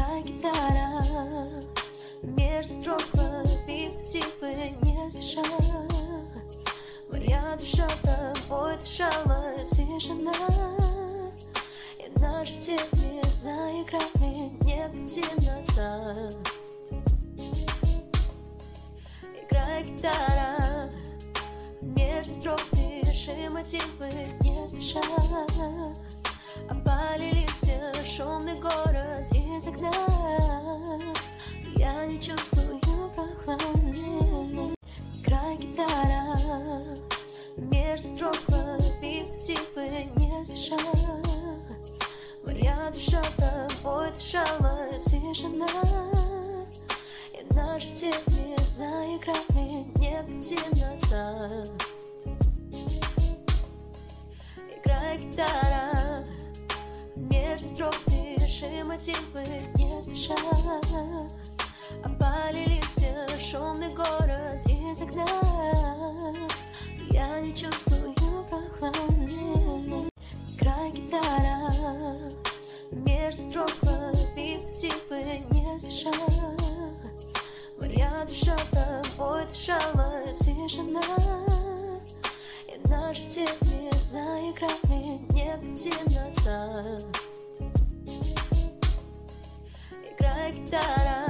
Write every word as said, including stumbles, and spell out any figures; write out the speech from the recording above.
Играй, гитара, между строк лови мотивы не спеша. Моя душа тобой дышала тишина, и наши тени заиграли, не пути назад. Играй, гитара, между строк пиши мотивы не спеша. Опали листья, шумный город из окна. Я не чувствую прохлады. Играй, гитара, между строк лови мотивы не спеша. Моя душа тобой дышала тишина, и наши тени заиграли, не пути назад. Играй, гитара, между строк пиши мотивы не спеша. Опали листья, шумный город из окна. Я не чувствую прохлады. Играй, гитара, между строк лови мотивы не спеша. Моя душа тобой дышала тишина, и наши тени заиграли, не пути назад. Играй, гитара,